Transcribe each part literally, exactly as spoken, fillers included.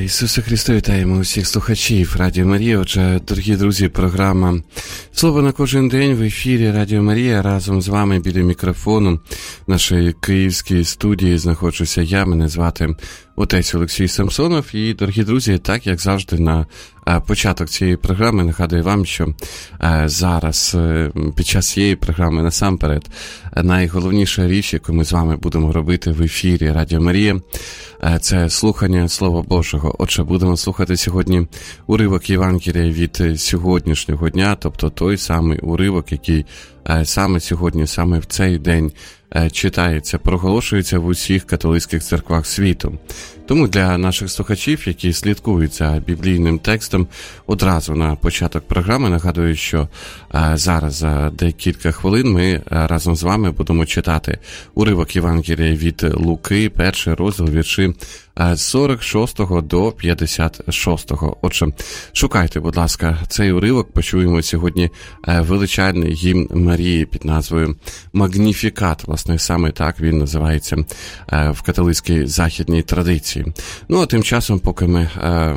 Ісусе Христе, вітаємо усіх слухачів Радіо Марія. Отже, дорогі друзі, програма «Слово на кожен день» в ефірі Радіо Марія. Разом з вами біля мікрофону в нашій київській студії знаходжуся я, мене звати отець Олексій Самсонов. І, дорогі друзі, так як завжди на початок цієї програми нагадую вам, що зараз під час цієї програми насамперед найголовніша річ, яку ми з вами будемо робити в ефірі Радіо Марія, це слухання Слова Божого. Отже, будемо слухати сьогодні уривок Євангелія від сьогоднішнього дня, тобто той самий уривок, який саме сьогодні, саме в цей день читається, проголошується в усіх католицьких церквах світу. Тому для наших слухачів, які слідкують за біблійним текстом, одразу на початок програми нагадую, що зараз за декілька хвилин ми разом з вами будемо читати уривок Євангелія від Луки, перший розділ, вірші з сорок шостого до п'ятдесят шостого. Отже, шукайте, будь ласка, цей уривок. Почуємо сьогодні величальний гімн Марії під назвою «Магніфікат». Власне, саме так він називається в католицькій західній традиції. Ну, а тим часом, поки, ми,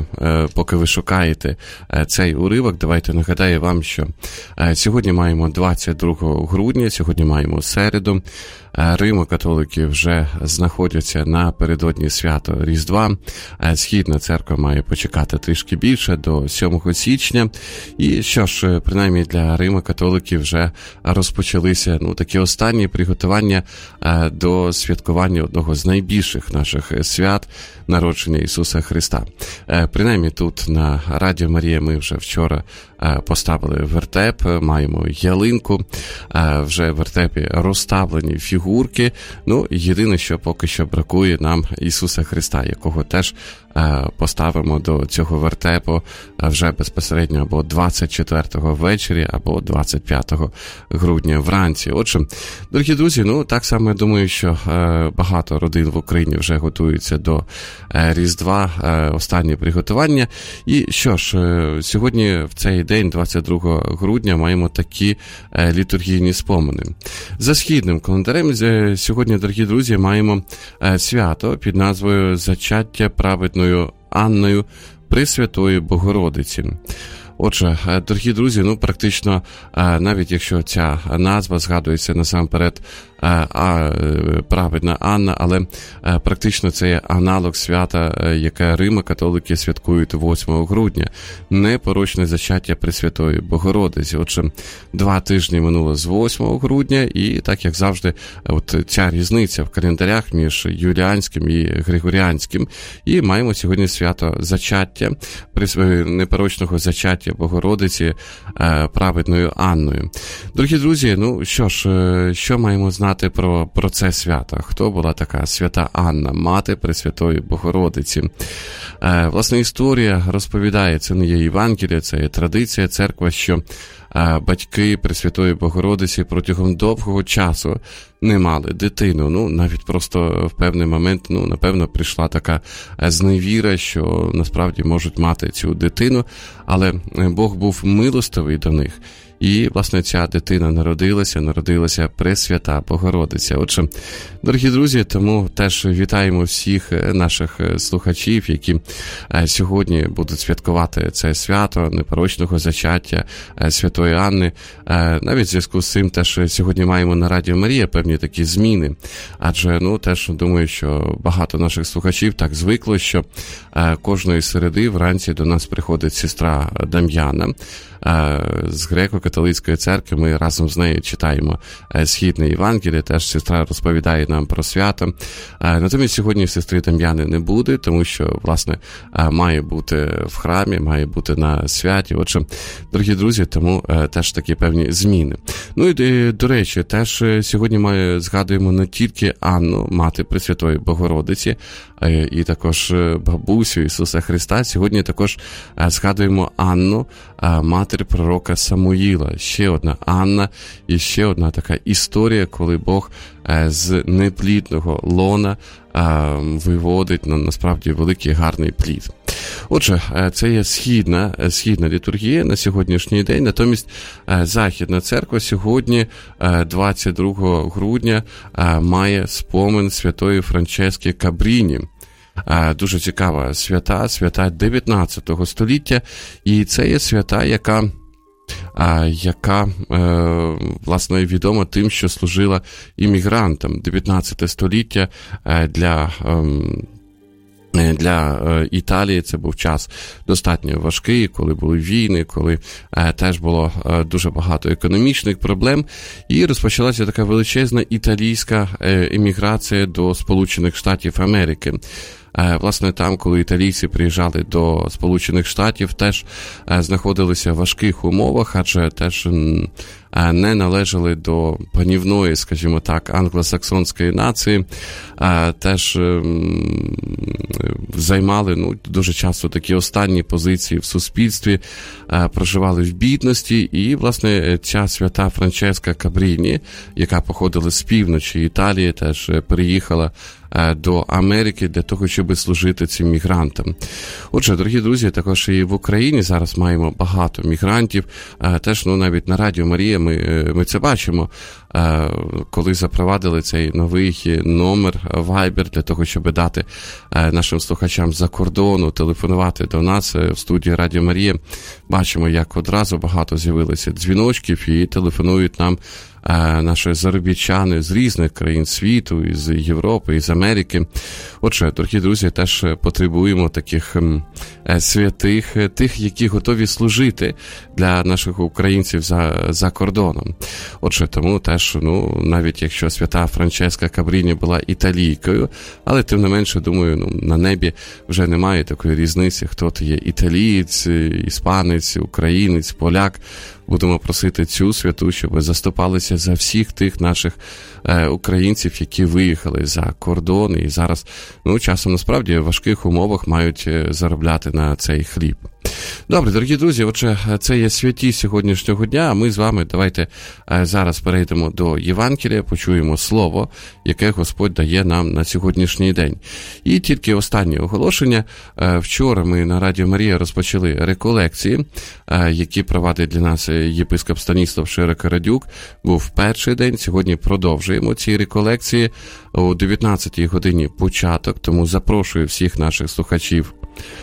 поки ви шукаєте цей уривок, давайте нагадаю вам, що сьогодні маємо двадцять другого грудня, сьогодні маємо середу. Римо-католики вже знаходяться напередодні свято Різдва. Східна церква має почекати трішки більше, до сьомого січня. І що ж, принаймні для Римо-католиків вже розпочалися ну, такі останні приготування до святкування одного з найбільших наших свят – народження Ісуса Христа. Принаймні тут на Радіо Марія ми вже вчора поставили вертеп, маємо ялинку, вже в вертепі розставлені фігурки. Ну, єдине, що поки що бракує нам Ісуса Христа, якого теж поставимо до цього вертепу вже безпосередньо або двадцять четвертого ввечері, або двадцять п'ятого грудня вранці. Отже, дорогі друзі, ну так само я думаю, що багато родин в Україні вже готуються до Різдва, останні приготування. І що ж, сьогодні в цей день, двадцять другого грудня, маємо такі літургійні спомини. За східним календарем сьогодні, дорогі друзі, маємо свято під назвою «Зачаття праведної Анною Пресвятої Богородиці». Отже, дорогі друзі, ну практично, навіть якщо ця назва згадується насамперед а, праведна Анна, але практично це є аналог свята, яке Римо-католики святкують восьмого грудня. Непорочне зачаття Пресвятої Богородиці. Отже, два тижні минуло з восьмого грудня, і так як завжди, от ця різниця в календарях між юліанським і григоріанським. І маємо сьогодні свято зачаття, непорочного зачаття Богородиці праведною Анною. Дорогі друзі, ну що ж, що маємо знати про, про це свято? Хто була така свята Анна, мати Пресвятої Богородиці? Власне, історія розповідає, це не є Євангеліє, це є традиція церкви, що батьки Пресвятої Богородиці протягом довгого часу не мали дитину. Ну, навіть просто в певний момент, ну, напевно, прийшла така зневіра, що насправді можуть мати цю дитину, але Бог був милостивий до них. І, власне, ця дитина народилася, народилася Пресвята Богородиця. Отже, дорогі друзі, тому теж вітаємо всіх наших слухачів, які сьогодні будуть святкувати це свято непорочного зачаття Святої Анни. Навіть в зв'язку з цим теж сьогодні маємо на Радіо Марія певні такі зміни. Адже, ну, теж думаю, що багато наших слухачів так звикло, що кожної середи вранці до нас приходить сестра Дам'яна з греко-католицької церкви. Ми разом з нею читаємо Східне Євангеліє, теж сестра розповідає нам про свято. Натомість сьогодні сестри Дам'яни не буде, тому що, власне, має бути в храмі, має бути на святі. Отже, дорогі друзі, тому теж такі певні зміни. Ну і, до речі, теж сьогодні ми згадуємо не тільки Анну, мати Пресвятої Богородиці, і також бабусю Ісуса Христа. Сьогодні також згадуємо Анну, матір пророка Самуїла. Ще одна Анна і ще одна така історія, коли Бог з неплідного лона виводить на, насправді, великий гарний плід. Отже, це є східна, східна літургія на сьогоднішній день, натомість Західна церква сьогодні, двадцять другого грудня, має спомин святої Франчески Кабріні. дуже цікава свята, свята дев'ятнадцятого століття, і це є свята, яка яка, власне, відома тим, що служила іммігрантам. дев'ятнадцяте століття для Для Італії це був час достатньо важкий, коли були війни, коли е, теж було е, дуже багато економічних проблем, і розпочалася така величезна італійська е, еміграція до Сполучених Штатів Америки. Е, власне, там, коли італійці приїжджали до Сполучених Штатів, теж е, знаходилися в важких умовах, адже теж е, не належали до панівної, скажімо так, англосаксонської нації, е, теж е, займали, ну, дуже часто такі останні позиції в суспільстві, е, проживали в бідності, і, власне, ця свята Франческа Кабріні, яка походила з півночі Італії, теж переїхала до Америки для того, щоб служити цим мігрантам. Отже, дорогі друзі, також і в Україні зараз маємо багато мігрантів. Теж, ну, навіть на Радіо Марія ми, ми це бачимо, коли запровадили цей новий номер Viber для того, щоб дати нашим слухачам за кордону телефонувати до нас в студії Радіо Марія. Бачимо, як одразу багато з'явилося дзвіночків і телефонують нам наші заробітчани з різних країн світу, із Європи, із Америки. Отже, дорогі друзі, теж потребуємо таких святих, тих, які готові служити для наших українців за, за кордоном. Отже, тому теж, ну, навіть якщо свята Франческа Кабріні була італійкою, але тим не менше, думаю, ну, на небі вже немає такої різниці, хто то є італієць, іспанець, українець, поляк. Будемо просити цю святу, щоб заступалися за всіх тих наших е, українців, які виїхали за кордон і зараз, ну, часом насправді в важких умовах мають заробляти на цей хліб. Добре, дорогі друзі, отже, це є святі сьогоднішнього дня, а ми з вами давайте зараз перейдемо до Євангелія, почуємо слово, яке Господь дає нам на сьогоднішній день. І тільки останнє оголошення. Вчора ми на Радіо Марія розпочали реколекції, які провадить для нас єпископ Станіслав Широко-Радюк. Був перший день, сьогодні продовжуємо ці реколекції о дев'ятнадцятій годині початок, тому запрошую всіх наших слухачів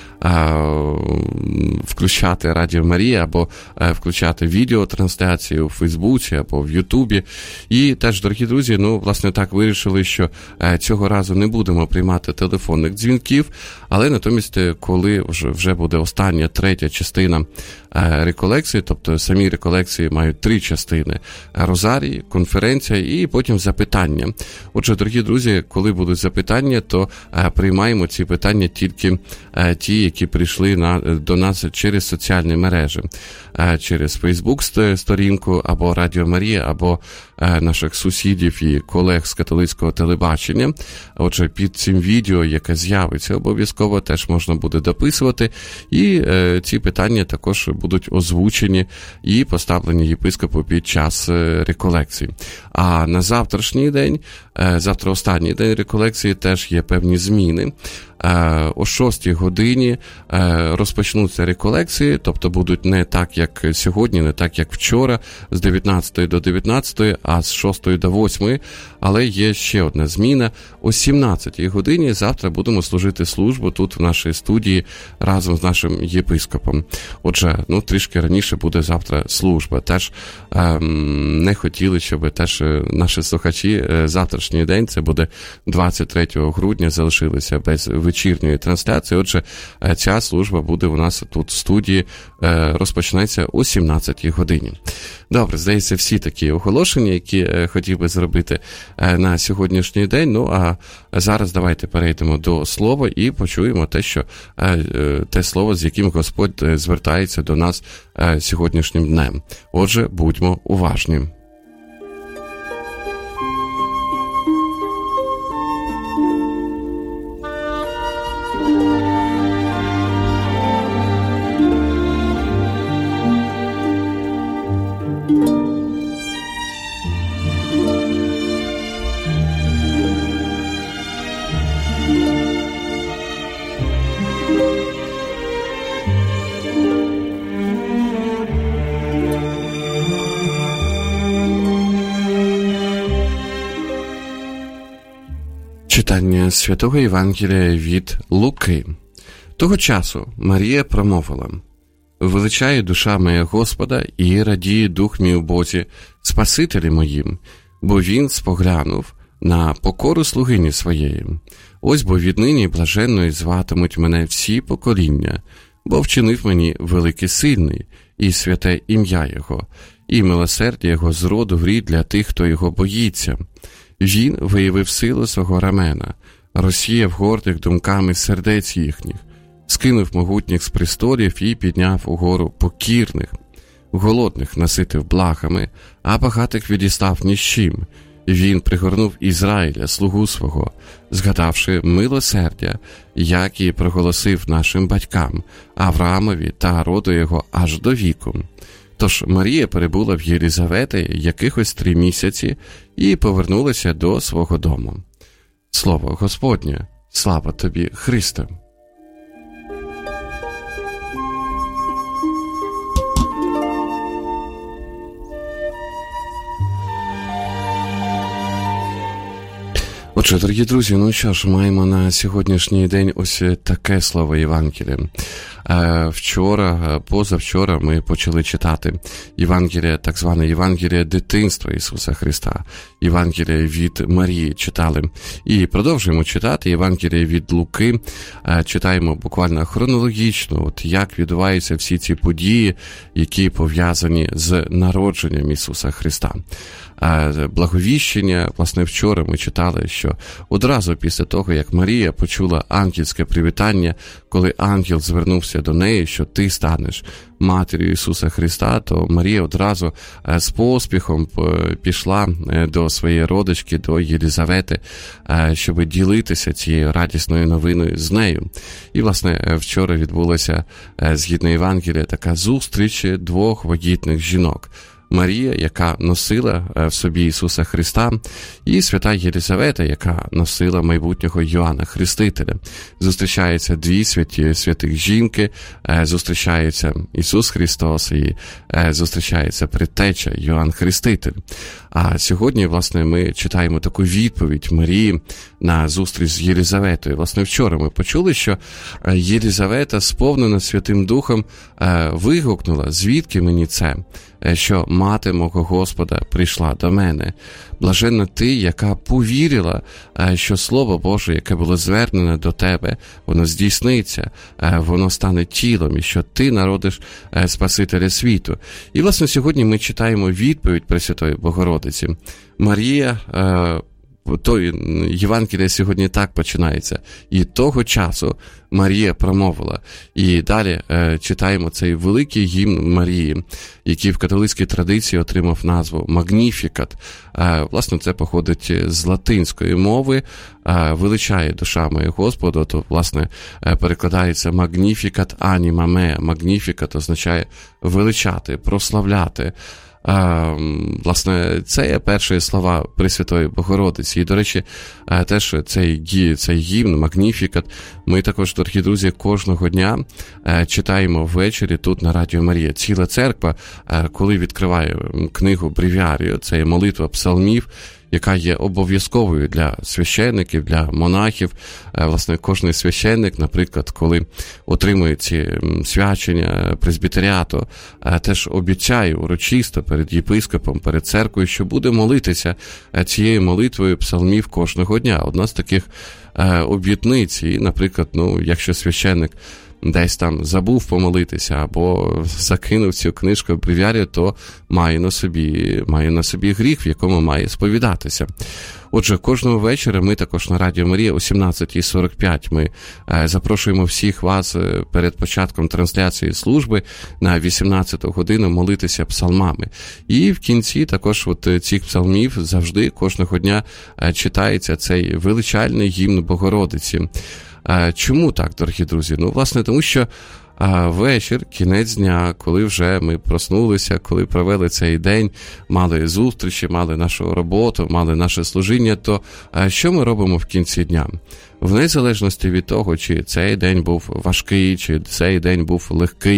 включати Радіо Марія або включати відеотрансляцію у Фейсбуці або в Ютубі. І теж, дорогі друзі, ну, власне, так вирішили, що цього разу не будемо приймати телефонних дзвінків, але натомість, коли вже, вже буде остання, третя частина реколекції, тобто самі реколекції мають три частини: розарій, конференція і потім запитання. Отже, дорогі друзі, коли будуть запитання, то приймаємо ці питання тільки ті, які прийшли на, до нас через соціальні мережі, через Фейсбук-сторінку або Радіо Марія, або наших сусідів і колег з католицького телебачення. Отже, під цим відео, яке з'явиться, обов'язково теж можна буде дописувати, і е, ці питання також будуть озвучені і поставлені єпископу під час е, реколекції. А на завтрашній день, е, завтра останній день реколекції, теж є певні зміни. О шостій годині розпочнуться реколекції, тобто будуть не так, як сьогодні, не так, як вчора, з дев'ятнадцятої до дев'ятнадцятої, а з шостої до восьмої, але є ще одна зміна. О сімнадцятій годині завтра будемо служити службу тут в нашій студії разом з нашим єпископом. Отже, ну, трішки раніше буде завтра служба. Теж ем, не хотіли, щоб теж наші слухачі завтрашній день, це буде двадцять третього грудня, залишилися без вечірньої трансляції. Отже, ця служба буде у нас тут в студії, розпочнеться о сімнадцятій годині. Добре, здається, всі такі оголошення, які хотів би зробити на сьогоднішній день. Ну, а зараз давайте перейдемо до слова і почуємо те, що, те слово, з яким Господь звертається до нас сьогоднішнім днем. Отже, будьмо уважні. Читання Святого Євангелія від Луки. Того часу Марія промовила: «Величає душа моя Господа, і радіє дух мій у Бозі, Спасителі моїм, бо Він споглянув на покору слугині своєї. Ось бо віднині блаженною зватимуть мене всі покоління, бо вчинив мені великий сильний, і святе ім'я Його, і милосердя Його з роду в рід для тих, хто Його боїться. Він виявив силу свого рамена, розсіяв гордих думками сердець їхніх, скинув могутніх з престолів і підняв угору покірних, голодних наситив благами, а багатих відістав ні з чим. Він пригорнув Ізраїля, слугу свого, згадавши милосердя, як і проголосив нашим батькам, Авраамові та роду його аж до віку». Тож Марія перебула в Єлізавети якихось три місяці і повернулася до свого дому. Слово Господнє, слава тобі, Христе! Отже, дорогі друзі, ну що ж, маємо на сьогоднішній день ось таке слово Євангелія. Вчора, позавчора ми почали читати Євангелія, так зване Євангелія дитинства Ісуса Христа, Євангелія від Марії читали. І продовжуємо читати Євангелія від Луки, читаємо буквально хронологічно, от як відбуваються всі ці події, які пов'язані з народженням Ісуса Христа. Благовіщення, власне, вчора ми читали, що одразу після того, як Марія почула ангельське привітання, коли ангел звернувся до неї, що ти станеш матір'ю Ісуса Христа, то Марія одразу з поспіхом пішла до своєї родички, до Єлізавети, щоб ділитися цією радісною новиною з нею. І, власне, вчора відбулася, згідно Євангелія, така зустріч двох вагітних жінок. Марія, яка носила в собі Ісуса Христа, і свята Єлізавета, яка носила майбутнього Йоанна Хрестителя. Зустрічаються дві святі, святих жінки, зустрічається Ісус Христос і зустрічається предтеча Йоанн Хреститель. А сьогодні, власне, ми читаємо таку відповідь Марії на зустріч з Єлізаветою. Власне, вчора ми почули, що Єлізавета, сповнена Святим Духом, вигукнула: «Звідки мені це, що мати мого Господа прийшла до мене? Блаженна ти, яка повірила, що Слово Боже, яке було звернене до тебе, воно здійсниться, воно стане тілом, і що ти народиш Спасителя світу». І, власне, сьогодні ми читаємо відповідь Пресвятої Богородиці. Марія, той Євангелія сьогодні так починається: «І того часу Марія промовила». І далі е, читаємо цей великий гімн Марії, який в католицькій традиції отримав назву «Магніфікат». Е, власне, це походить з латинської мови. Е, «Величає душа моя Господа», то, власне, е, перекладається «Магніфікат аніма меа». «Магніфікат» означає «величати», «прославляти». А, власне, це є перші слова Пресвятої Богородиці. І, до речі, теж цей, цей гімн, Магніфікат, ми також, дорогі друзі, кожного дня читаємо ввечері тут на Радіо Марія. Ціла церква, коли відкриває книгу Бревіарію, це є молитва псалмів, яка є обов'язковою для священників, для монахів. Власне, кожний священник, наприклад, коли отримує ці свячення презбітеріату, теж обіцяє урочисто перед єпископом, перед церквою, що буде молитися цією молитвою псалмів кожного дня. Одна з таких обітниць, і, наприклад, ну, якщо священник десь там забув помолитися або закинув цю книжку в бревіарію, то має на собі, має на собі гріх, в якому має сповідатися. Отже, кожного вечора ми також на Радіо Марія о сімнадцята сорок п'ять ми запрошуємо всіх вас перед початком трансляції служби на вісімнадцяту годину молитися псалмами. І в кінці також от цих псалмів завжди кожного дня читається цей величальний гімн Богородиці. Чому так, дорогі друзі? Ну, власне, тому що а вечір, кінець дня, коли вже ми проснулися, коли провели цей день, мали зустрічі, мали нашу роботу, мали наше служіння, то що ми робимо в кінці дня? В незалежності від того, чи цей день був важкий, чи цей день був легкий,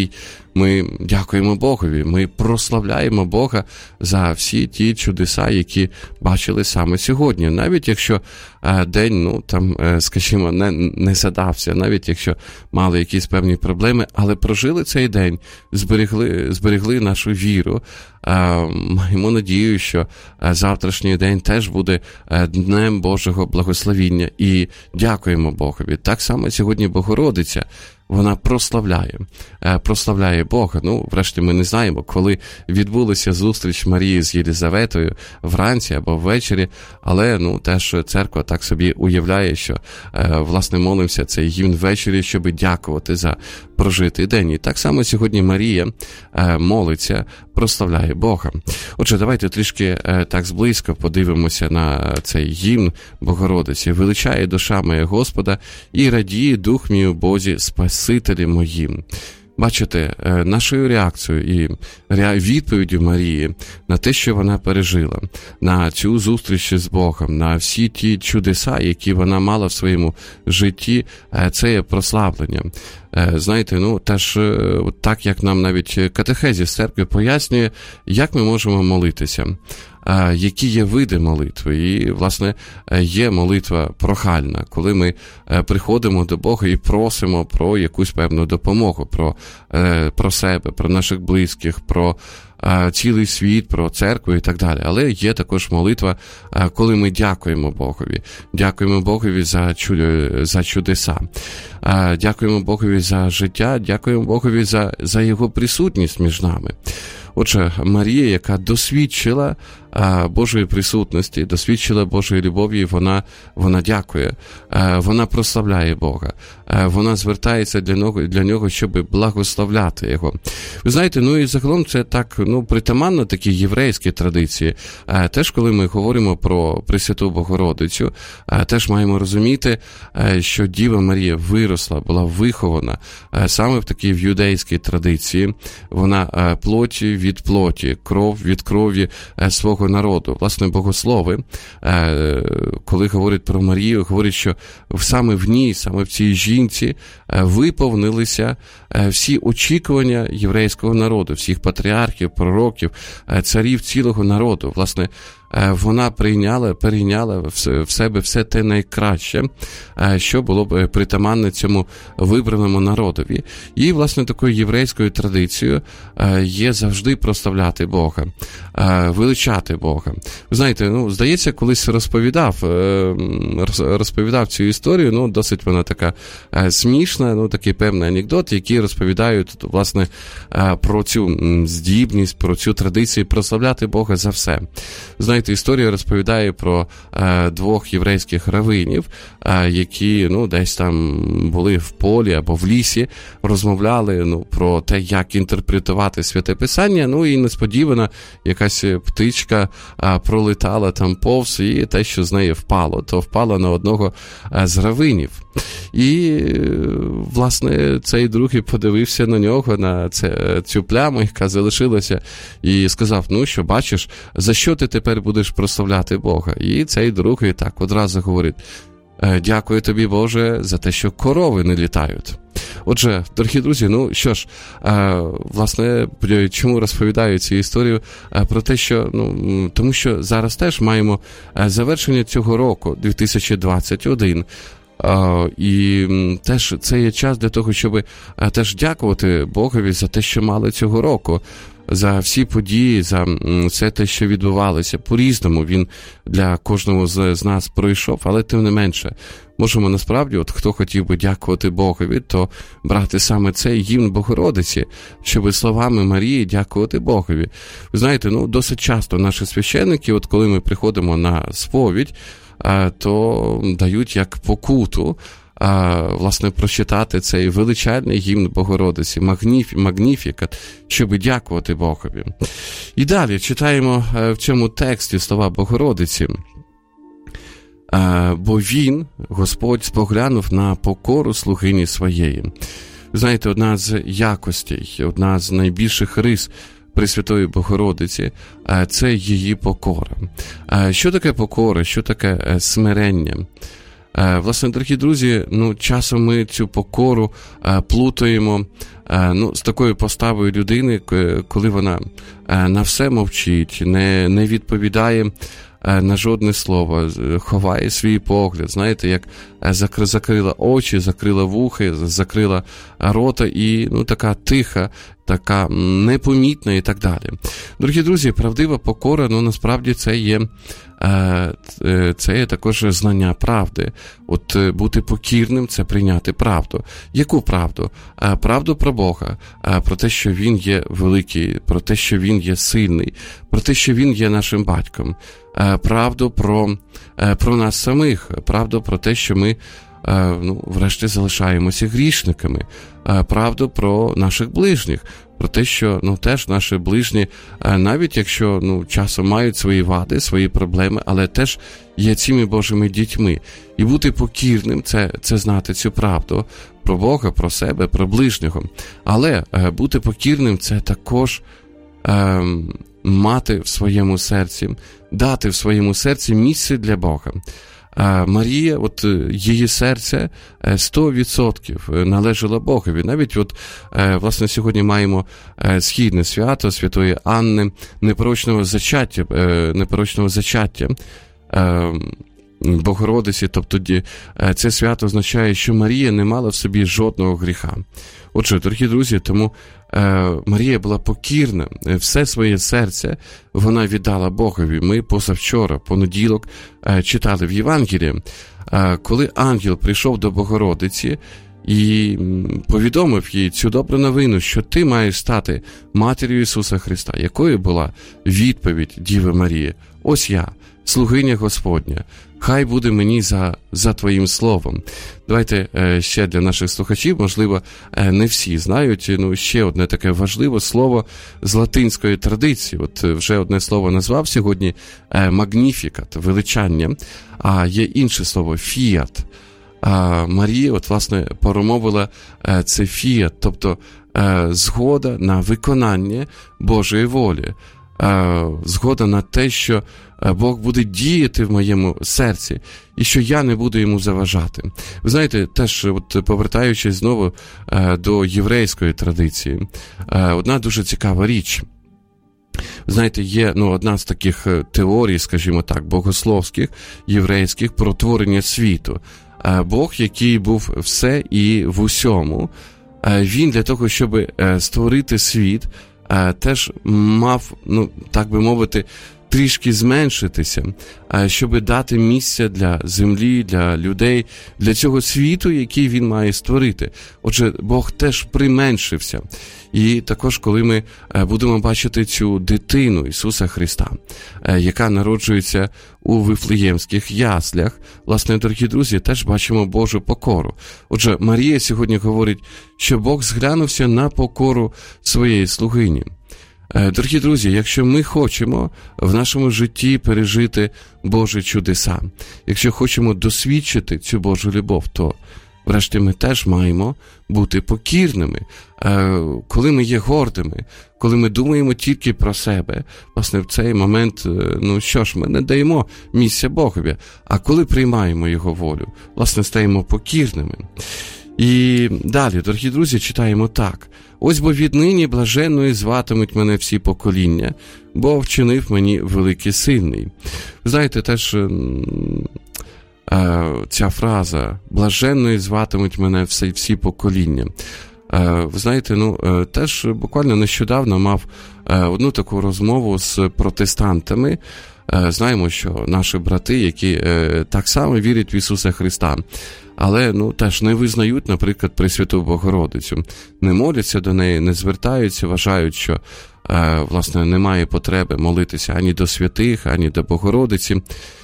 ми дякуємо Богові, ми прославляємо Бога за всі ті чудеса, які бачили саме сьогодні. Навіть якщо е, день, ну, там, е, скажімо, не, не задався, навіть якщо мали якісь певні проблеми, але прожили цей день, зберегли, зберегли нашу віру, е, маємо надію, що е, завтрашній день теж буде е, Днем Божого благословіння, і дякуємо Богові. Так само сьогодні Богородиця, вона прославляє, прославляє Бога. Ну, врешті, ми не знаємо, коли відбулася зустріч Марії з Єлизаветою, вранці або ввечері, але, ну, теж церква так собі уявляє, що, власне, молимося цей гімн ввечері, щоб дякувати за прожитий день. І так само сьогодні Марія молиться, прославляє Бога. Отже, давайте трішки так зблизька подивимося на цей гімн Богородиці. «Величає душа моя Господа, і радіє дух мій у Бозі, Спасителі моїм». Бачите, нашою реакцією і відповіддю Марії на те, що вона пережила, на цю зустріч з Богом, на всі ті чудеса, які вона мала в своєму житті, це є прославлення. Знаєте, ну, теж так, як нам навіть катехезіс церкви пояснює, як ми можемо молитися, які є види молитви. І, власне, є молитва прохальна, коли ми приходимо до Бога і просимо про якусь певну допомогу, про, про себе, про наших близьких, про цілий світ, про церкву і так далі. Але є також молитва, коли ми дякуємо Богові. Дякуємо Богові за, чудо, за чудеса. Дякуємо Богові за життя, дякуємо Богові за, за Його присутність між нами. Отже, Марія, яка досвідчила а, Божої присутності, досвідчила Божої любові, вона, вона дякує, а, вона прославляє Бога, а, вона звертається для нього, для нього, щоб благословляти Його. Ви знаєте, ну і загалом це так, ну, притаманно такі єврейські традиції. А, теж, коли ми говоримо про Пресвяту Богородицю, а, теж маємо розуміти, а, що Діва Марія виросла, була вихована а, саме в такій в юдейській традиції. Вона а, плоті від плоті, кров від крові свого народу. Власне, богослови, коли говорять про Марію, говорять, що саме в ній, саме в цій жінці виповнилися всі очікування єврейського народу, всіх патріархів, пророків, царів цілого народу. Власне, вона прийняла, перейняла в себе все те найкраще, що було б притаманне цьому вибраному народові. І, власне, такою єврейською традицією є завжди прославляти Бога, величати Бога. Ви знаєте, ну, здається, колись розповідав, розповідав цю історію, ну, досить вона така смішна, ну, такий певний анекдот, який розповідають, власне, про цю здібність, про цю традицію прославляти Бога за все. Знаєте, історія розповідає про е, двох єврейських равинів, е, які, ну, десь там були в полі або в лісі, розмовляли, ну, про те, як інтерпретувати Святе Писання, ну, і несподівано якась птичка е, пролетала там повз, і те, що з неї впало, то впало на одного е, з равинів. І, власне, цей другий подивився на нього, на це, цю пляму, яка залишилася, і сказав, ну, що, бачиш, за що ти тепер будеш прославляти Бога? І цей другий так одразу говорить, дякую тобі, Боже, за те, що корови не літають. Отже, дорогі друзі, ну що ж, власне, чому розповідаю цю історію? Про те, що, ну, тому що зараз теж маємо завершення цього року, дві тисячі двадцять один, Uh, і теж це є час для того, щоб uh, теж дякувати Богові за те, що мали цього року, за всі події, за um, все те, що відбувалося. По-різному він для кожного з, з нас пройшов, але тим не менше, можемо насправді, от хто хотів би дякувати Богові, то брати саме цей гімн Богородиці, щоб словами Марії дякувати Богові. Ви знаєте, ну, досить часто наші священники, от коли ми приходимо на сповідь, то дають як покуту, власне, прочитати цей величальний гімн Богородиці, Магніфі, Магніфікат, щоб дякувати Богові. І далі читаємо в цьому тексті слова Богородиці. Бо він, Господь, споглянув на покору слугині своєї. Ви знаєте, одна з якостей, одна з найбільших рис Пресвятої Богородиці – це її покора. Що таке покора? Що таке смирення? Власне, дорогі друзі, ну, часом ми цю покору плутаємо, ну, з такою поставою людини, коли вона на все мовчить, не, не відповідає на жодне слово, ховає свій погляд, знаєте, як закрила очі, закрила вухи, закрила рота і, ну, така тиха, така непомітна і так далі. Дорогі друзі, правдива покора, ну, насправді це є, це є також знання правди. От бути покірним – це прийняти правду. Яку правду? Правду про Бога, про те, що Він є великий, про те, що Він є сильний, про те, що Він є нашим батьком. Правду про, про нас самих, правду про те, що ми, ну, врешті залишаємося грішниками, правду про наших ближніх, про те, що, ну, теж наші ближні, навіть якщо, ну, часом мають свої вади, свої проблеми, але теж є цими Божими дітьми. І бути покірним – це, це знати цю правду про Бога, про себе, про ближнього. Але бути покірним – це також е, мати в своєму серці, дати в своєму серці місце для Бога. Марія, от її серце сто відсотків належало Богові. Навіть от, власне, сьогодні маємо східне свято Святої Анни, непорочного зачаття, непорочного зачаття Богородиці. Тобто це свято означає, що Марія не мала в собі жодного гріха. Отже, дорогі друзі, тому Марія була покірна, все своє серце вона віддала Богові. Ми позавчора, понеділок, читали в Євангелії, коли ангел прийшов до Богородиці і повідомив їй цю добру новину, що ти маєш стати матір'ю Ісуса Христа. Якою була відповідь Діви Марії? Ось я, слугиня Господня, хай буде мені за, за твоїм словом. Давайте е, ще для наших слухачів, можливо, е, не всі знають, ну, ще одне таке важливе слово з латинської традиції. От вже одне слово назвав сьогодні е, «магніфікат», величання, а є інше слово «фіат». А Марія, от, власне, промовила е, це «фіат», тобто е, згода на виконання Божої волі. Згода на те, що Бог буде діяти в моєму серці і що я не буду йому заважати. Ви знаєте, теж, от, повертаючись знову до єврейської традиції, одна дуже цікава річ. Знаєте, є, ну, одна з таких теорій, скажімо так, богословських, єврейських, про творення світу. Бог, який був все і в усьому, він для того, щоб створити світ, теж мав, ну, так би мовити, трішки зменшитися, щоб дати місце для землі, для людей, для цього світу, який він має створити. Отже, Бог теж применшився. І також, коли ми будемо бачити цю дитину Ісуса Христа, яка народжується у Вифлеємських яслях, власне, дорогі друзі, теж бачимо Божу покору. Отже, Марія сьогодні говорить, що Бог зглянувся на покору своєї слугині. Дорогі друзі, якщо ми хочемо в нашому житті пережити Божі чудеса, якщо хочемо досвідчити цю Божу любов, то врешті ми теж маємо бути покірними. Коли ми є гордими, коли ми думаємо тільки про себе, власне, в цей момент, ну що ж, ми не даємо місця Богові. А коли приймаємо Його волю, власне, стаємо покірними. І далі, дорогі друзі, читаємо так. «Ось бо віднині блаженною зватимуть мене всі покоління, бо вчинив мені великий сильний». Знаєте, теж ця фраза «блаженною зватимуть мене всі, всі покоління». Ви знаєте, ну, теж буквально нещодавно мав одну таку розмову з протестантами. Знаємо, що наші брати, які так само вірять в Ісуса Христа, але, ну, теж не визнають, наприклад, Пресвяту Богородицю, не моляться до неї, не звертаються, вважають, що, власне, немає потреби молитися ані до святих, ані до Богородиці.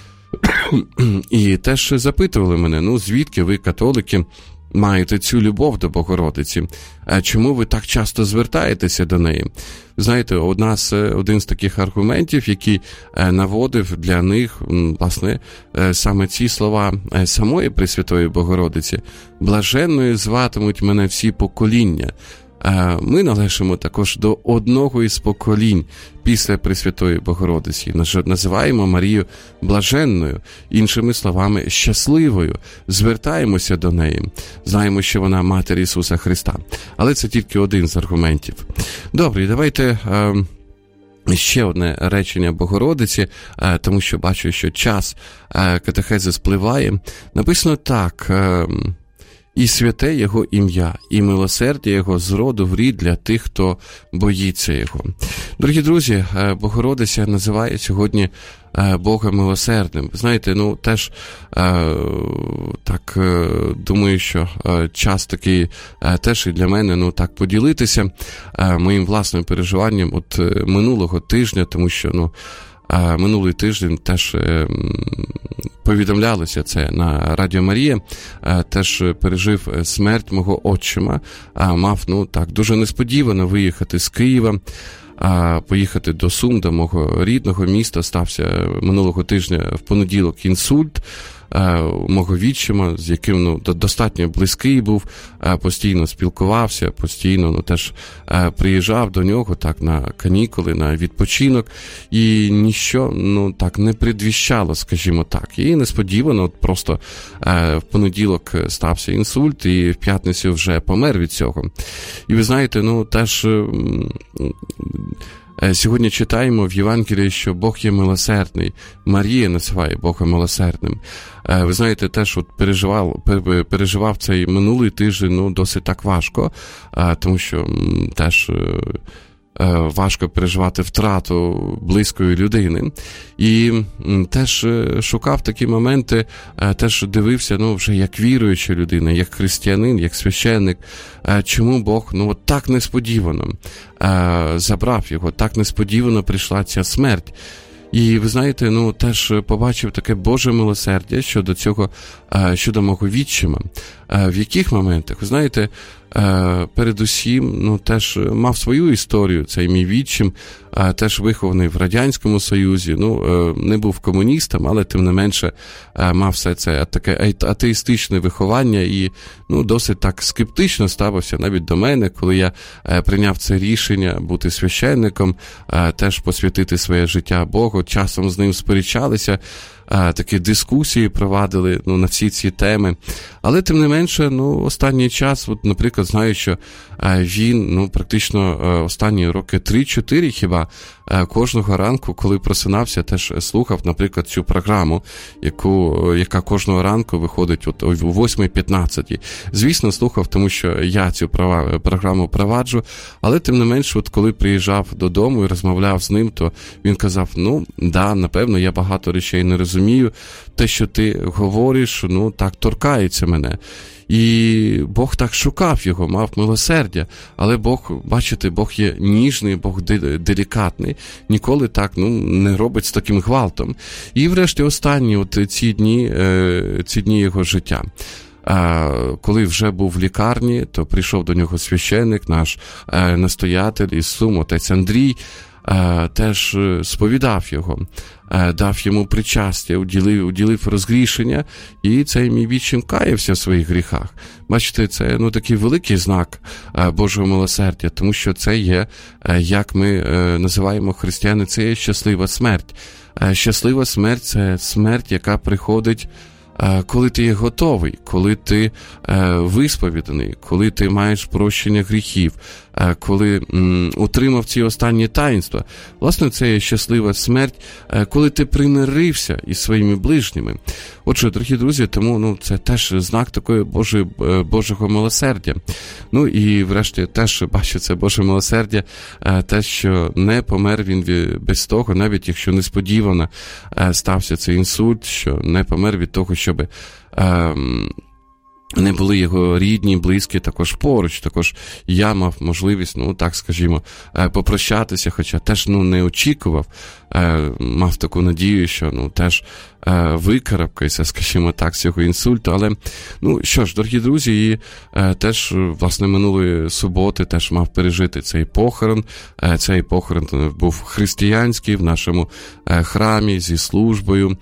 І теж запитували мене, ну, звідки ви, католики, маєте цю любов до Богородиці? Чому ви так часто звертаєтеся до неї? Знаєте, одна з, один з таких аргументів, який наводив для них, власне, саме ці слова самої Пресвятої Богородиці. «Блаженною зватимуть мене всі покоління». ми належимо також до одного із поколінь після Пресвятої Богородиці. Називаємо Марію блаженною, іншими словами, щасливою. Звертаємося до неї. Знаємо, що вона Матір Ісуса Христа. Але це тільки один з аргументів. Добре, давайте ще одне речення Богородиці, тому що бачу, що час катехези спливає. Написано так: «І святе Його ім'я, і милосердя Його з роду в рід для тих, хто боїться Його». Дорогі друзі, Богородиця називає сьогодні Бога милосердним. Знаєте, ну, теж так думаю, що час такий теж і для мене, ну, так поділитися моїм власним переживанням от минулого тижня, тому що, ну, минулий тиждень теж повідомлялося це на Радіо Марія, теж пережив смерть мого отчима, мав, ну, так, дуже несподівано виїхати з Києва, поїхати до Сум, до мого рідного міста. Стався минулого тижня в понеділок інсульт мого відчима, з яким, ну, достатньо близький був, постійно спілкувався, постійно, ну, теж приїжджав до нього так на канікули, на відпочинок, і ніщо, ну, так не предвіщало, скажімо так. І несподівано от просто в понеділок стався інсульт, і в п'ятницю вже помер від цього. І ви знаєте, ну, теж сьогодні читаємо в Євангелії, що Бог є милосердний. Марія називає Бога милосердним. Ви знаєте, теж от переживав, переживав цей минулий тиждень, ну, досить так важко, тому що теж важко переживати втрату близької людини. І теж шукав такі моменти, теж дивився, ну, вже як віруюча людина, як християнин, як священник, чому Бог, ну, от так несподівано забрав його, так несподівано прийшла ця смерть. І, ви знаєте, ну, теж побачив таке Боже милосердя щодо цього, щодо мого відчима. В яких моментах? Ви знаєте, передусім, ну, теж мав свою історію, цей мій відчим, теж вихований в Радянському Союзі, ну, не був комуністом, але тим не менше мав все це таке атеїстичне виховання і, ну, досить так скептично ставився навіть до мене, коли я прийняв це рішення бути священником, теж посвятити своє життя Богу, часом з ним сперечалися, такі дискусії провадили, ну, на всі ці теми. Але, тим не менше, ну, останній час, от, наприклад, знаю, що він, ну, практично останні роки три-чотири хіба, кожного ранку, коли просинався, теж слухав, наприклад, цю програму, яку, яка кожного ранку виходить от о восьмій п'ятнадцять. Звісно, слухав, тому що я цю програму проваджу, але, тим не менше, от коли приїжджав додому і розмовляв з ним, то він казав, ну, да, напевно, я багато речей не розумію, те, що ти говориш, ну, так торкається мене. І Бог так шукав його, мав милосердя, але Бог, бачите, Бог є ніжний, Бог делікатний, ніколи так, ну, не робить з таким гвалтом. І врешті останні от ці дні, ці дні його життя. Коли вже був в лікарні, то прийшов до нього священник, наш настоятель із Сум, отець Андрій, теж сповідав його, дав йому причастя, уділив, уділив розгрішення, і цей мій відчим каявся в своїх гріхах. Бачите, це, ну, такий великий знак Божого милосердя, тому що це є, як ми називаємо християни, це є щаслива смерть. Щаслива смерть – це смерть, яка приходить, коли ти є готовий, коли ти висповіданий, коли ти маєш прощення гріхів, коли м, утримав ці останні таїнства. Власне, це є щаслива смерть, коли ти примирився із своїми ближніми. Отже, дорогі друзі, тому, ну, це теж знак такої Божої, Божого милосердя. Ну і врешті теж бачу це Боже милосердя, те, що не помер він без того, навіть якщо несподівано стався цей інсульт, що не помер від того, щоб не були його рідні, близькі також поруч. Також я мав можливість, ну, так скажімо, попрощатися, хоча теж, ну, не очікував, мав таку надію, що, ну, теж викарабкаюся, скажімо так, з цього інсульту. Але, ну, що ж, дорогі друзі, і теж, власне, минулої суботи теж мав пережити цей похорон. Цей похорон був християнський в нашому храмі зі службою.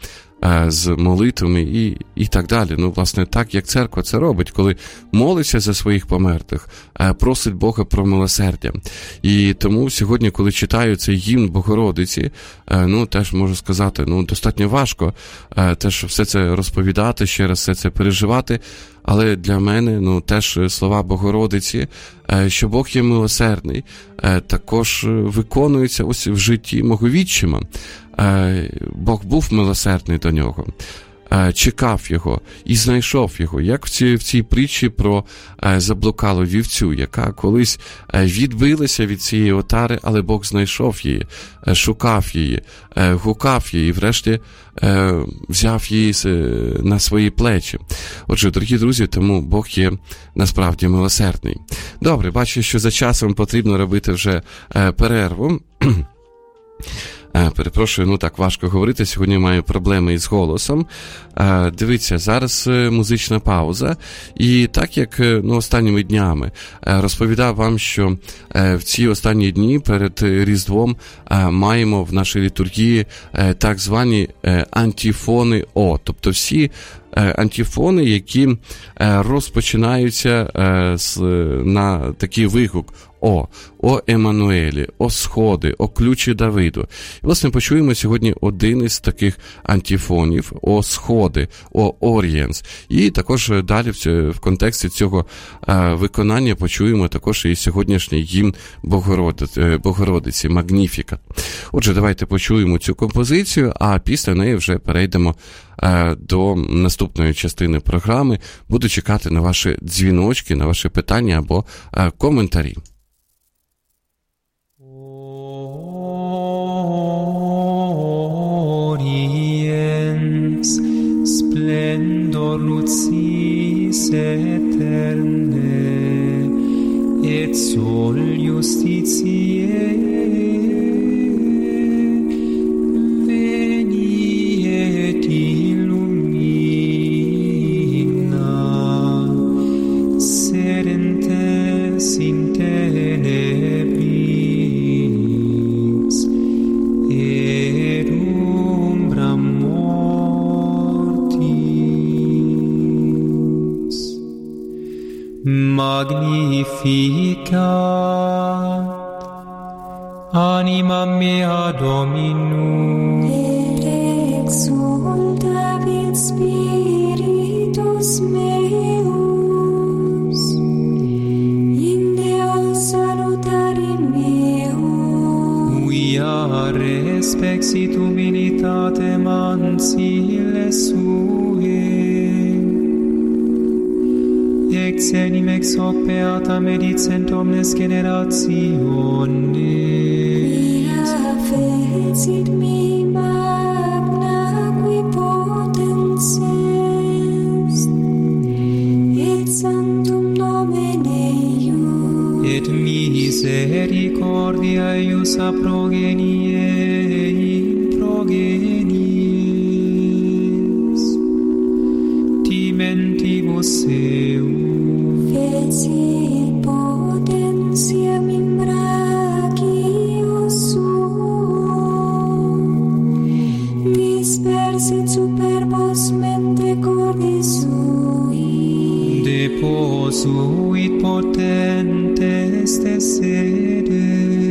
з молитвами і, і так далі. Ну, власне, так, як церква це робить, коли молиться за своїх померлих, просить Бога про милосердя. І тому сьогодні, коли читаю цей гімн Богородиці, ну, теж можу сказати, ну, достатньо важко теж все це розповідати, ще раз все це переживати, але для мене, ну, теж слова Богородиці, що Бог є милосердний, також виконуються ось в житті мого відчима. Бог був милосердний до нього, чекав його і знайшов його, як в цій, в цій притчі про заблукалу вівцю, яка колись відбилася від цієї отари, але Бог знайшов її, шукав її, гукав її і врешті взяв її на свої плечі. Отже, дорогі друзі, тому Бог є насправді милосердний. Добре, бачу, що за часом потрібно робити вже перерву. Перепрошую, ну так важко говорити, сьогодні маю проблеми із голосом. Дивіться, зараз музична пауза. І так як ну, останніми днями розповідав вам, що в ці останні дні перед Різдвом маємо в нашій літургії так звані антифони О, тобто всі антифони, які розпочинаються на такий вигук О, о Еммануелі, о сходи, о ключі Давиду. І, власне, почуємо сьогодні один із таких антифонів, о сходи, о Орієнс. І також далі в, в контексті цього а, виконання почуємо також і сьогоднішній гімн Богородиці, Богородиці Магніфікат. Отже, давайте почуємо цю композицію, а після неї вже перейдемо а, до наступної частини програми. Буду чекати на ваші дзвіночки, на ваші питання або а, коментарі. Splendor lucis eterne, et sol justitiae, veni et illumina, sedentes in tenebris, et umbra Magnificat anima mea Dominum, et exultavit spiritus meus in Deo salutari meum, quia respexit humilitatem ancille sue, ex enim ex hoc beata medicent omnes generationes. Via fecit mi magna qui potens est, et sanctum nomen eius, Et misericordia eius a progenie in progenies, timentibus eum, fecit potentiam in brachio suum, dispersit superbos mente cordis sui, deposuit potentes de sede,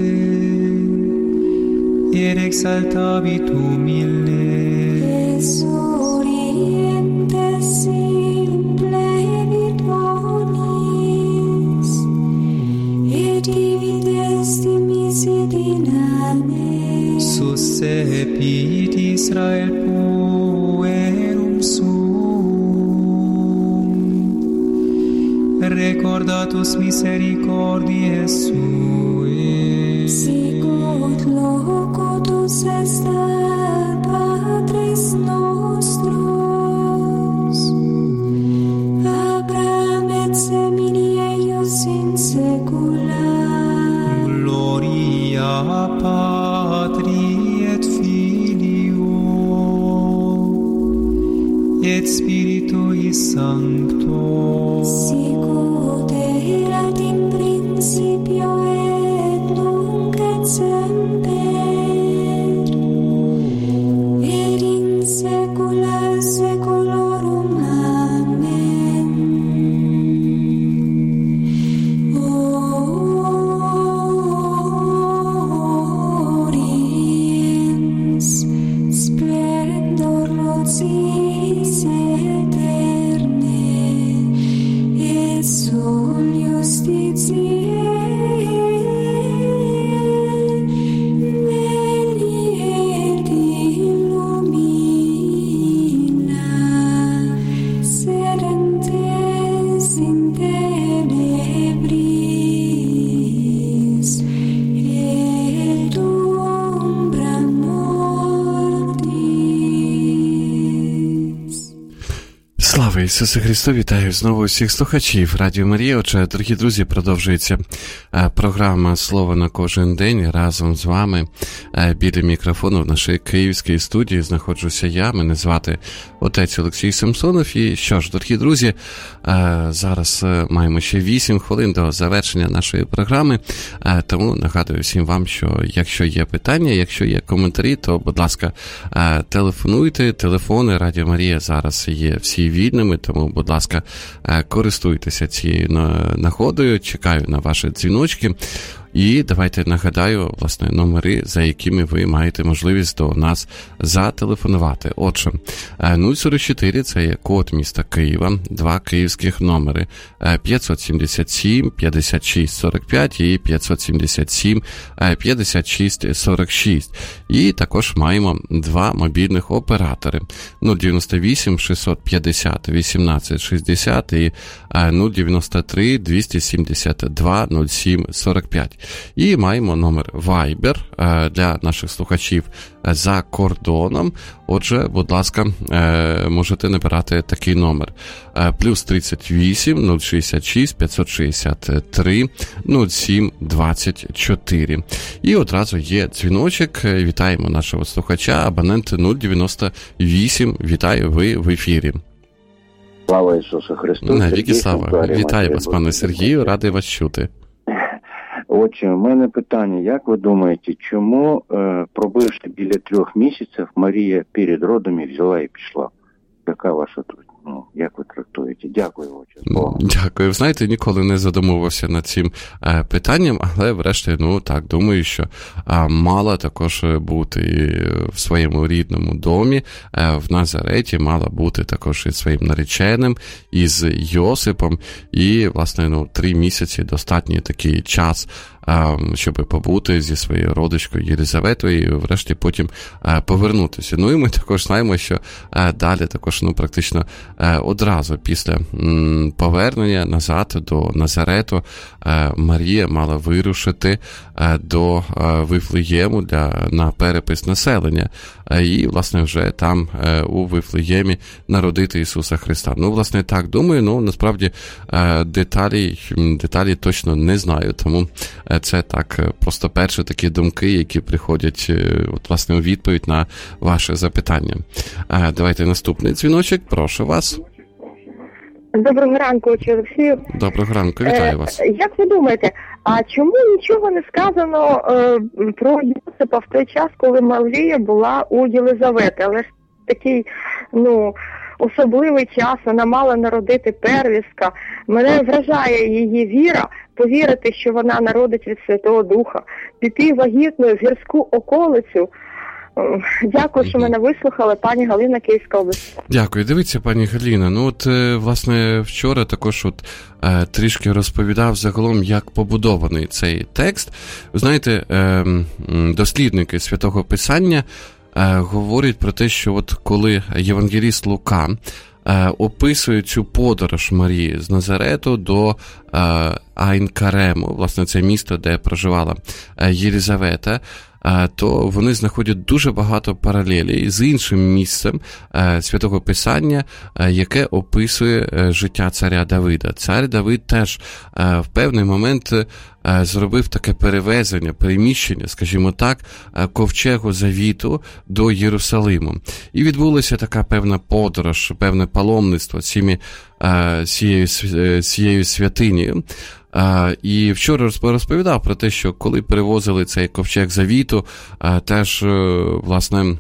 et exaltavit humildes, Resurrientes simplevit bonis, et divides dimisit in ames, suscepit Israel puerum suum, recordatus misericordiae sue, sicut locutus est ad Patris nostros, Abraham et semini eius in saecula, gloria Patri et Filio et Spiritui Sancto, sicut erat in principio et nunc et semper, et in saecula Ісусе Христу, вітаю знову всіх слухачів Радіо Марія. Отже, дорогі друзі, продовжується програма «Слово на кожен день». Разом з вами біля мікрофону в нашій київській студії знаходжуся я. Мене звати отець Олексій Самсонов. І що ж, дорогі друзі, зараз маємо ще вісім хвилин до завершення нашої програми. Тому нагадую всім вам, що якщо є питання, якщо є коментарі, то, будь ласка, телефонуйте. Телефони Радіо Марія зараз є всі вільними, тому, будь ласка, користуйтеся цією нагодою, чекаю на ваші дзвіночки. І давайте нагадаю, власне, номери, за якими ви маєте можливість до нас зателефонувати. Отже, нуль сорок чотири – це є код міста Києва, два київських номери п'ятсот сімдесят сім п'ятдесят шість сорок п'ять і п'ятсот сімдесят сім п'ятдесят шість сорок шість. І також маємо два мобільних оператори нуль дев'яносто вісім шістсот п'ятдесят вісімнадцять шістдесят і нуль дев'яносто три двісті сімдесят два нуль сім сорок п'ять. І маємо номер Viber для наших слухачів за кордоном. Отже, будь ласка, можете набирати такий номер. Плюс тридцять вісім нуль шістдесят шість п'ятсот шістдесят три нуль сім двадцять чотири. І одразу є дзвіночок. Вітаємо нашого слухача, абонент нуль дев'яносто вісім. Вітаю, ви в ефірі. Слава Ісусу Христу. Навіки слава. Вітаю вас, пане Сергію, радий вас чути. Отже, у мене питання, як ви думаєте, чому, е, пробивши біля трьох місяців, Марія перед родами взяла і пішла? Яка ваша тут? Ну, як ви трактуєте? Дякую, отче. Дякую. Ви знаєте, ніколи не задумувався над цим е, питанням, але врешті, ну так, думаю, що е, мала також бути в своєму рідному домі, е, в Назареті, мала бути також із своїм нареченим, із Йосипом, і, власне, ну, три місяці достатній такий час, щоб побути зі своєю родичкою Єлизаветою і врешті потім повернутися. Ну і ми також знаємо, що далі також, ну, практично одразу після повернення назад до Назарету Марія мала вирушити до Вифлеєму для, на перепис населення і, власне, вже там у Вифлеємі народити Ісуса Христа. Ну, власне, так думаю, ну, насправді деталі, деталі точно не знаю, тому це так, просто перші такі думки, які приходять, от, власне, у відповідь на ваше запитання. Давайте наступний дзвіночок, прошу вас. Доброго ранку, отче Олексію. Доброго ранку, вітаю вас. Е, як ви думаєте, а чому нічого не сказано е, про Йосипа в той час, коли Марія була у Єлизавети? Але ж такий, ну, особливий час, вона мала народити первістка. Мене вражає її віра, повірити, що вона народить від Святого Духа, піти вагітною в гірську околицю. Дякую, що мене вислухали, пані Галина, Київська область. Дякую. Дивіться, пані Галіна, ну от, власне, вчора також от трішки розповідав загалом, як побудований цей текст. Ви знаєте, дослідники Святого Писання говорять про те, що от коли євангеліст Лука описує цю подорож Марії з Назарету до Айн-Карему, власне, це місто, де проживала Єлизавета, то вони знаходять дуже багато паралелей з іншим місцем Святого Писання, яке описує життя царя Давида. Цар Давид теж в певний момент зробив таке перевезення, переміщення, скажімо так, ковчегу завіту до Єрусалиму. І відбулася така певна подорож, певне паломництво цією, цією, цією святинею. Uh, і вчора розповідав про те, що коли перевозили цей ковчег завіту, uh, теж, uh, власне,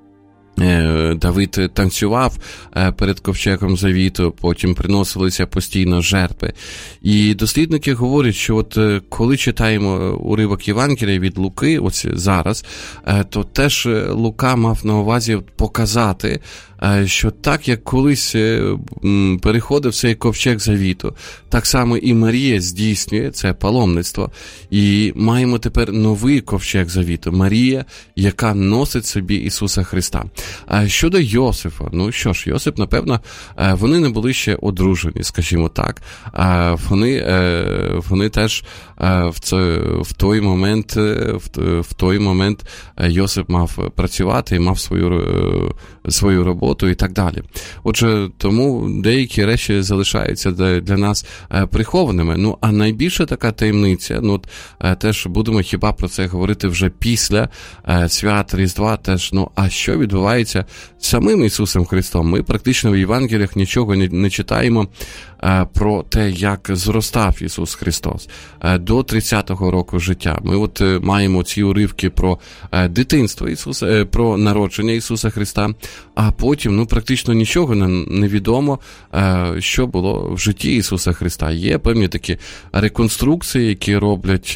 Давид танцював перед ковчегом завіту, потім приносилися постійно жертви. І дослідники говорять, що от коли читаємо уривок Євангелія від Луки, ось зараз, то теж Лука мав на увазі показати, що так, як колись переходив цей ковчег завіту, так само і Марія здійснює це паломництво. І маємо тепер новий ковчег завіту. Марія, яка носить собі Ісуса Христа. Щодо Йосифа, ну що ж, Йосип, напевно, вони не були ще одружені, скажімо так. Вони, вони теж в, це, в той момент, в, в той момент Йосип мав працювати і мав свою, свою роботу і так далі. Отже, тому деякі речі залишаються для нас прихованими. Ну, а найбільша така таємниця, ну, от, теж будемо хіба про це говорити вже після свят Різдва, теж, ну, а що відбувається з самим Ісусом Христом? Ми практично в Євангеліях нічого не, не читаємо про те, як зростав Ісус Христос до тридцятого року життя. Ми от маємо ці уривки про дитинство Ісуса, про народження Ісуса Христа, а потім, ну, практично нічого не відомо, що було в житті Ісуса Христа. Є певні такі реконструкції, які роблять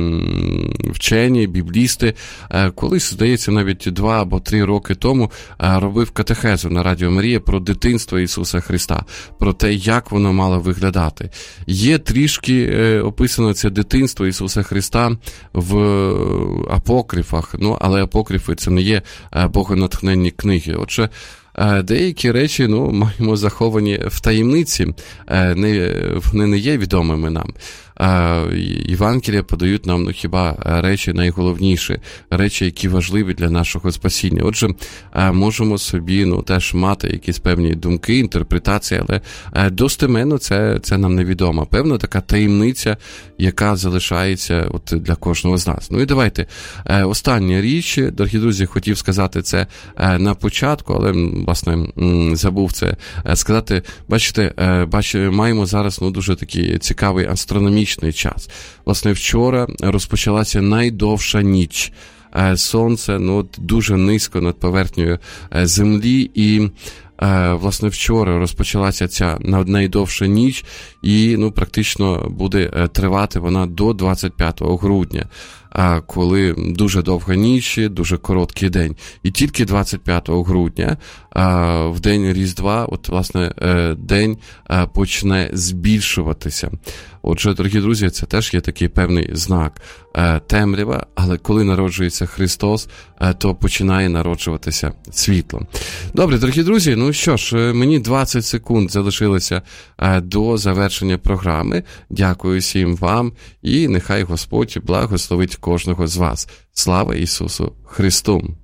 вчені, біблісти. Колись, здається, навіть два або три роки тому робив катехезу на Радіо Марія про дитинство Ісуса Христа, про те, як воно мало виглядати. Є трішки описано це дитинство Ісуса Христа в апокрифах, ну, але апокрифи це не є богонатхненні книги. Отже, деякі речі, ну, маємо заховані в таємниці, не, вони не є відомими нам. Євангелія подають нам, ну, хіба речі найголовніші, речі, які важливі для нашого спасіння. Отже, можемо собі, ну, теж мати якісь певні думки, інтерпретації, але достеменно це, це нам невідомо. Певно, така таємниця, яка залишається от для кожного з нас. Ну і давайте, остання річ, дорогі друзі, хотів сказати це на початку, але, власне, забув це сказати. Бачите, бачите, маємо зараз, ну, дуже такий цікавий астрономічний час. Власне, вчора розпочалася найдовша ніч. Сонце, ну, дуже низько над поверхнею землі, і власне, вчора розпочалася ця найдовша ніч, і, ну, практично буде тривати вона до двадцять п'ятого грудня, коли дуже довга ніч, дуже короткий день. І тільки двадцять п'ятого грудня, в день Різдва, от, власне, день почне збільшуватися. Отже, дорогі друзі, це теж є такий певний знак. Темрява, але коли народжується Христос, то починає народжуватися світло. Добре, дорогі друзі, ну що ж, мені двадцять секунд залишилося до завершення програми. Дякую всім вам, і нехай Господь благословить кожного з вас. Слава Ісусу Христу!